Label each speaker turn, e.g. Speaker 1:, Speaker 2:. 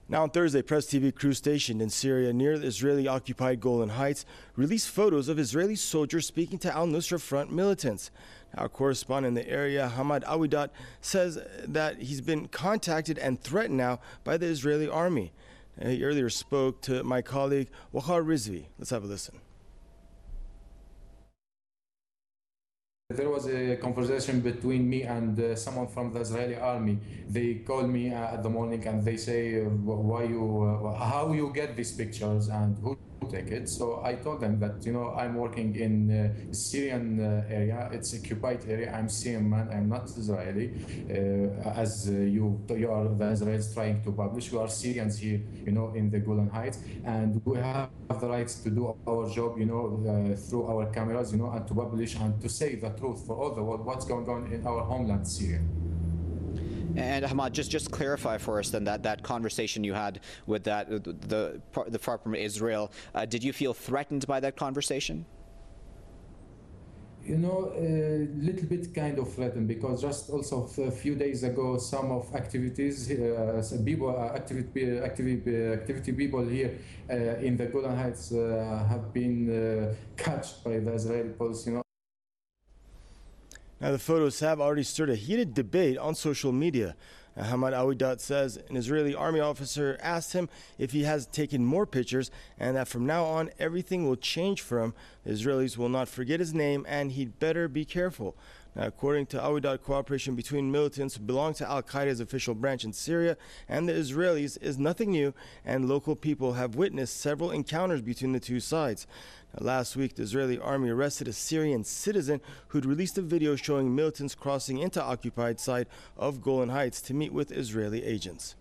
Speaker 1: Now on Thursday, Press TV crew stationed in Syria near the Israeli-occupied Golan Heights released photos of Israeli soldiers speaking to al-Nusra Front militants. Our correspondent in the area, Hamad Awidat, says that he's been contacted and threatened now by the Israeli army. He earlier spoke to my colleague Waqar Rizvi. Let's have a listen.
Speaker 2: There was a conversation between me and someone from the Israeli army. They called me at the morning and they say, how you get these pictures and who take it? So I told them that, I'm working in Syrian area. It's occupied area. I'm Syrian man. I'm not Israeli. As you are the Israelis trying to publish. We are Syrians here, in the Golan Heights, and we have the rights to do our job, through our cameras, and to publish and to say the truth for all the world what's going on in our homeland, Syria.
Speaker 3: And Hamad, just clarify for us then that conversation you had with the part from Israel. Did you feel threatened by that conversation?
Speaker 2: A little bit kind of threatened, because just also a few days ago, some of activities, activity people here in the Golan Heights have been catched by the Israeli police.
Speaker 1: Now, the photos have already stirred a heated debate on social media. Hamad Awidat says an Israeli army officer asked him if he has taken more pictures and that from now on everything will change for him. The Israelis will not forget his name and he'd better be careful. Now, according to Awidat, cooperation between militants who belong to al-Qaeda's official branch in Syria and the Israelis is nothing new, and local people have witnessed several encounters between the two sides. Now, last week, the Israeli army arrested a Syrian citizen who'd released a video showing militants crossing into occupied side of Golan Heights to meet with Israeli agents.